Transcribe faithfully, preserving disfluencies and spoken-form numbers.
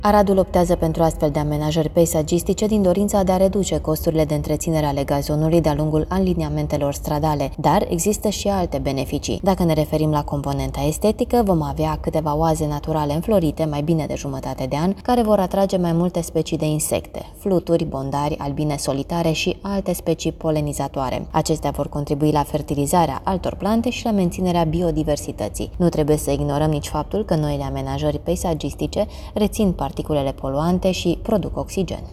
Aradul optează pentru astfel de amenajări peisagistice din dorința de a reduce costurile de întreținere ale gazonului de-a lungul aliniamentelor stradale, dar există și alte beneficii. Dacă ne referim la componenta estetică, vom avea câteva oaze naturale înflorite mai bine de jumătate de an, care vor atrage mai multe specii de insecte, fluturi, bondari, albine solitare și alte specii polenizatoare. Acestea vor contribui la fertilizarea altor plante și la menținerea biodiversității. Nu trebuie să ignorăm nici faptul că noile amenajări peisagistice rețin particulele poluante și produc oxigen.